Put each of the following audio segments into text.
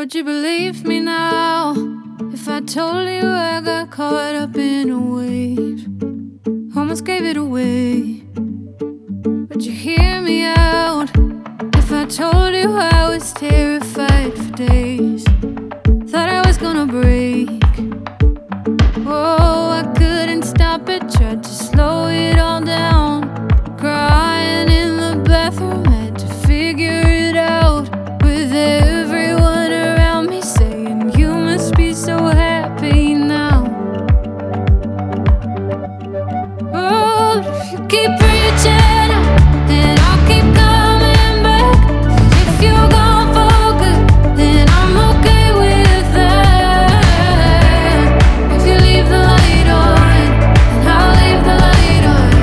Would you believe me now if I told you I got caught up in a wave? Almost gave it away. Would you hear me out if I told you I was terrified for days? Thought I was gonna break. Oh, I couldn't stop it, tried to slow it all down. Crying in the bathroom, had to figure it out. With everyone around me saying, you must be so happy now. Oh, if you keep reaching out, then I'll keep coming back. If you're gone for good, then I'm okay with that. If you leave the light on, then I'll leave the light on.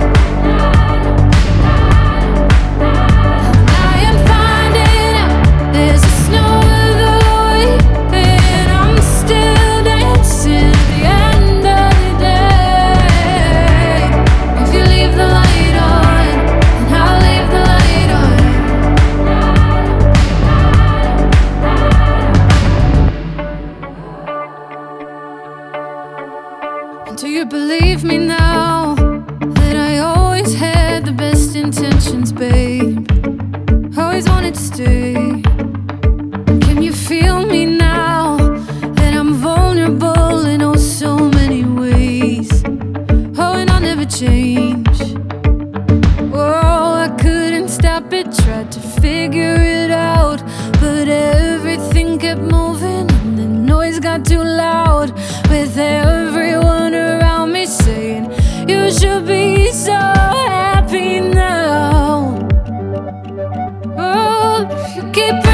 I am finding out there's a snow of the way, and I'm still dancing at the end of the day. If you leave the light on, then I'll leave the light on. And do you believe me now that I always had the best intentions, babe? Always wanted to stay. Can you feel me now that I'm vulnerable in oh so many ways? Oh, and I'll never change. Oh, I couldn't stop it, tried to figure it out, but everything kept moving and the noise got too loud. With everyone around me saying, you should be so happy now. Oh, if you keep